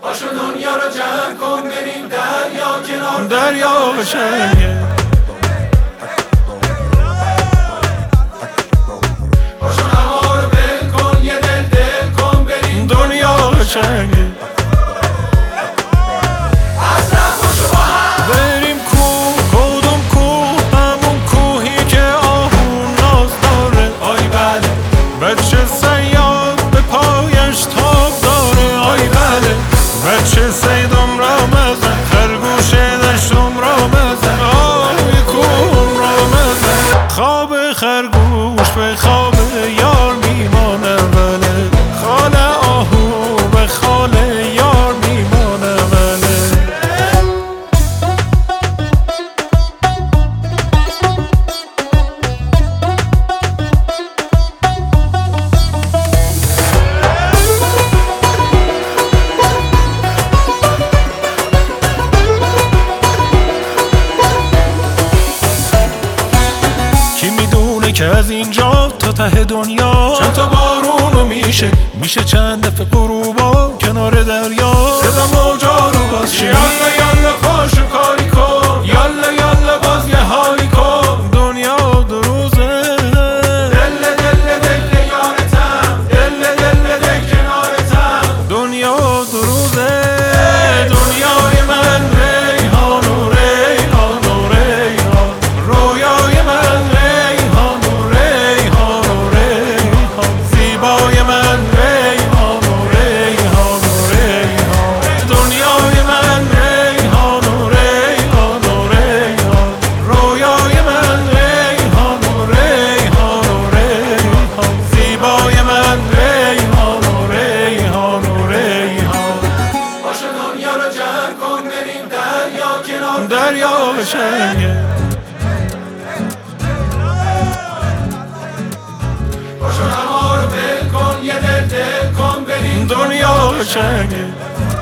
پاشو دنیا رو جمع کن بریم دریا کنار دریا قشنگه. پاشو هوا رو بل کن یه دل کن بریم دنیا قشنگه. بریم کوه، کدوم کوه؟ همون کوهی که آهو ناز داره. آی بله بچه صیاد به پایش تاب داره. آی بله بچه صیدم را مزن، خرگوش دشتم را مزن، آی کوهم را مزن. خواب خرگوش به خواب یار میمانه وله، خال آهو به خال یار میمانه وله. کی میدونه که از اینجا تا ته دنیا چند تا بارونو میشه چند دفعه غروبا کنار دریا. صدا موجا رو باز شه یالا یالا پاشو کاری کن یالا یالا باز یه حالی کن. دنیا دو روزه دل دل دل یارتم دل دل دل کنارتم. دنیا دو روزه. دنیای من ریحان و ریحان و ریحان، رویای من ریحان و ریحان و ریحان، زیبای من ریحان و ریحان و ریحان. دنیای من ریحان و ریحان و ریحان، رویای من ریحان و ریحان و ریحان، زیبای من ریحان و ریحان و ریحان. پاشو دنیا رو جمع کن بریم دریا کنار دریا قشنگه. پاشو هوا رو بل کن یه دل کن بریم دنیا قشنگه.